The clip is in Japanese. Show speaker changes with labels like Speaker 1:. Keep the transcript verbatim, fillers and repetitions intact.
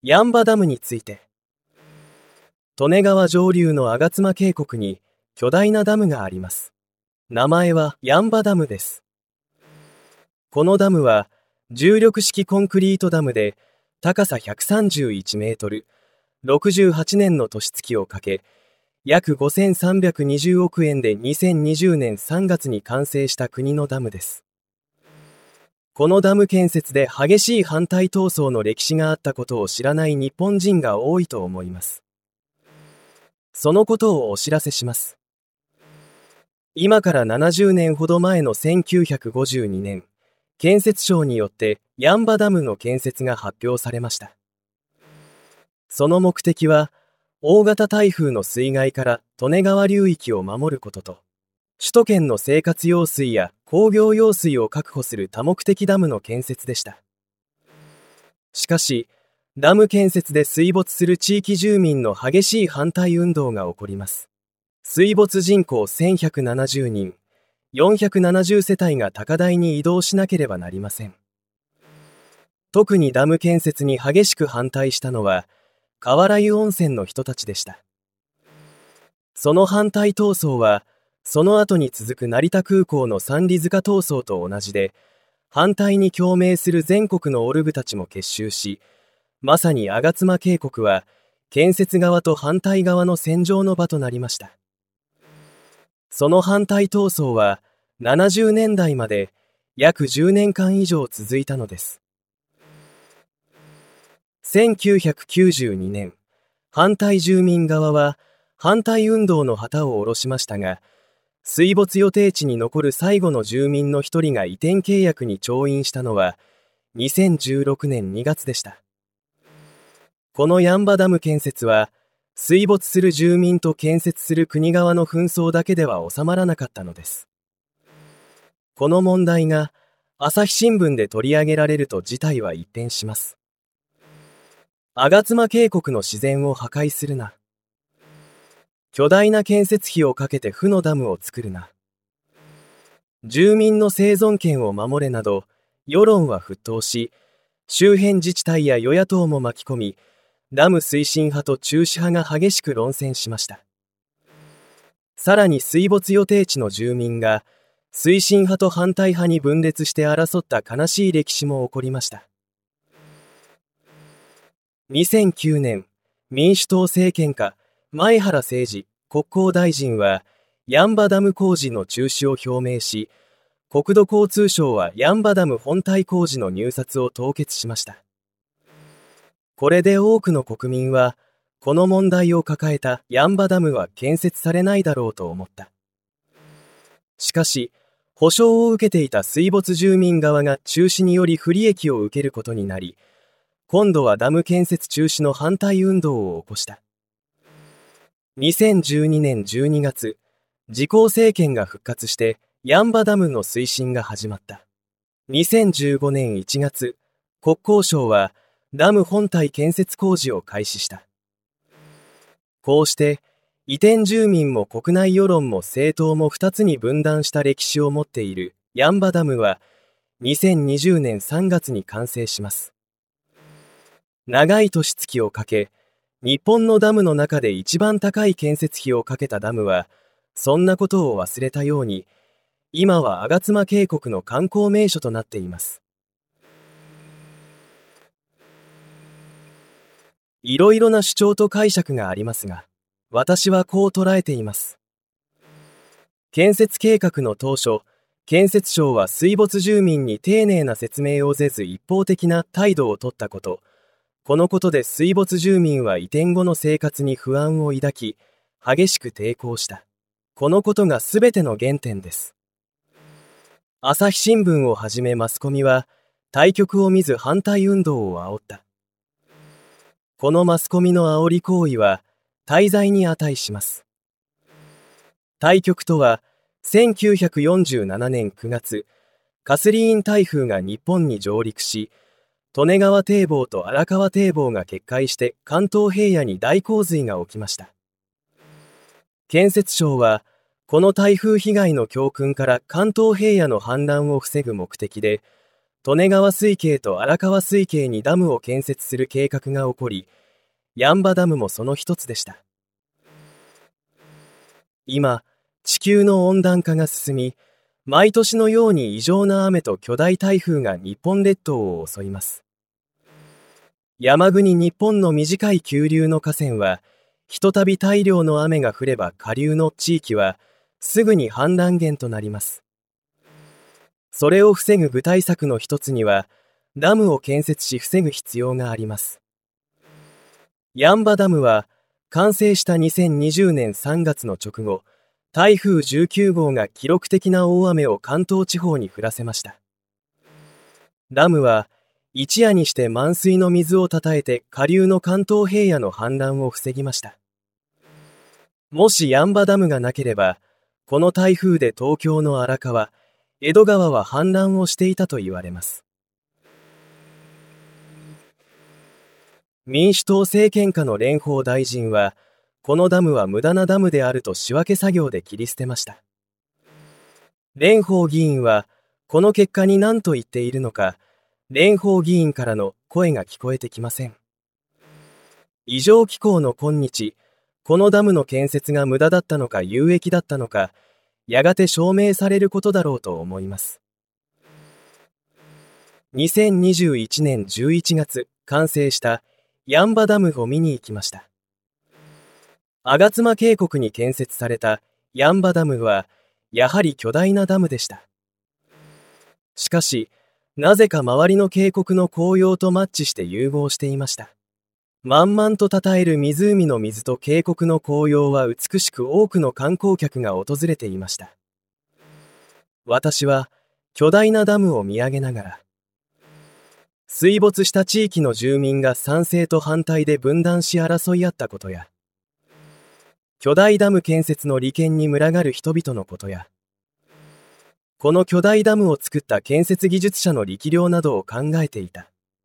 Speaker 1: 八ッ場ダムについて。利根川上流の吾妻渓谷に巨大なダムがあります。名前は八ッ場ダムです。このダムは重力式コンクリートダムで、高さひゃくさんじゅういちメートル、ろくじゅうはちねんの年月をかけ、約ごせんさんびゃくにじゅうおくえんでにせんにじゅうねんさんがつに完成した国のダムです。このダム建設で激しい反対闘争の歴史があったことを知らない日本人が多いと思います。そのことをお知らせします。今からななじゅうねんほど前のせんきゅうひゃくごじゅうにねん、建設省によって八ッ場ダムの建設が発表されました。その目的は、大型台風の水害から利根川流域を守ることと、首都圏の生活用水や工業用水を確保する多目的ダムの建設でした。しかし、ダム建設で水没する地域住民の激しい反対運動が起こります。水没人口せんひゃくななじゅうにん、よんひゃくななじゅうせたいが高台に移動しなければなりません。特にダム建設に激しく反対したのは、川原湯温泉の人たちでした。その反対闘争は、その後に続く成田空港の三里塚闘争と同じで、反対に共鳴する全国のオルグたちも結集し、まさに吾妻渓谷は、建設側と反対側の戦場の場となりました。その反対闘争は、ななじゅうねんだいまで約じゅうねんかん以上続いたのです。せんきゅうひゃくきゅうじゅうにねん、反対住民側は反対運動の旗を下ろしましたが、水没予定地に残る最後の住民の一人が移転契約に調印したのはにせんじゅうろくねんにがつでした。この八ッ場ダム建設は、水没する住民と建設する国側の紛争だけでは収まらなかったのです。この問題が朝日新聞で取り上げられると事態は一変します。吾妻渓谷の自然を破壊するな。巨大な建設費をかけて負のダムを作るな。住民の生存権を守れなど、世論は沸騰し、周辺自治体や与野党も巻き込み、ダム推進派と中止派が激しく論戦しました。さらに水没予定地の住民が、推進派と反対派に分裂して争った悲しい歴史も起こりました。にせんきゅうねん、民主党政権下、前原誠司国交大臣は八ッ場ダム工事の中止を表明し、国土交通省は八ッ場ダム本体工事の入札を凍結しました。これで多くの国民は、この問題を抱えた八ッ場ダムは建設されないだろうと思った。しかし、補償を受けていた水没住民側が中止により不利益を受けることになり、今度はダム建設中止の反対運動を起こした。にせんじゅうにねんじゅうにがつ、自公政権が復活して八ッ場ダムの推進が始まった。にせんじゅうごねんいちがつ、国交省はダム本体建設工事を開始した。こうして移転住民も国内世論も政党もふたつに分断した歴史を持っている八ッ場ダムはにせんにじゅうねんさんがつに完成します。長い年月をかけ、日本のダムの中で一番高い建設費をかけたダムは、そんなことを忘れたように、今は吾妻渓谷の観光名所となっています。いろいろな主張と解釈がありますが、私はこう捉えています。建設計画の当初、建設省は水没住民に丁寧な説明をせず一方的な態度を取ったこと、このことで水没住民は移転後の生活に不安を抱き、激しく抵抗した。このことが全ての原点です。朝日新聞をはじめマスコミは、対局を見ず反対運動を煽った。このマスコミの煽り行為は、大罪に値します。対局とは、せんきゅうひゃくよんじゅうななねんくがつ、カスリーン台風が日本に上陸し、利根川堤防と荒川堤防が決壊して関東平野に大洪水が起きました。建設省は、この台風被害の教訓から関東平野の氾濫を防ぐ目的で、 利根川水系と荒川水系にダムを建設する計画が起こり、八ッ場ダムもその一つでした。今、地球の温暖化が進み、毎年のように異常な雨と巨大台風が日本列島を襲います。山国日本の短い急流の河川は、ひとたび大量の雨が降れば下流の地域は、すぐに氾濫源となります。それを防ぐ具体策の一つには、ダムを建設し防ぐ必要があります。八ッ場ダムは、完成したにせんにじゅうねんさんがつの直後、台風じゅうきゅうごうが記録的な大雨を関東地方に降らせました。ダムは、一夜にして満水の水をたたえて下流の関東平野の氾濫を防ぎました。もし八ッ場ダムがなければ、この台風で東京の荒川、江戸川は氾濫をしていたと言われます。民主党政権下の蓮舫大臣は、このダムは無駄なダムであると仕分け作業で切り捨てました。蓮舫議員は、この結果に何と言っているのか、蓮舫議員からの声が聞こえてきません。異常気候の今日、このダムの建設が無駄だったのか有益だったのか、やがて証明されることだろうと思います。にせんにじゅういちねんじゅういちがつ、完成した八ッ場ダムを見に行きました。吾妻渓谷に建設された八ッ場ダムは、やはり巨大なダムでした。しかし、なぜか周りの渓谷の紅葉とマッチして融合していました。満々とたたえる湖の水と渓谷の紅葉は美しく多くの観光客が訪れていました。私は巨大なダムを見上げながら、水没した地域の住民が賛成と反対で分断し争い合ったことや、巨大ダム建設の利権に群がる人々のことや、この巨大ダムを作った建設技術者の力量などを考えていた。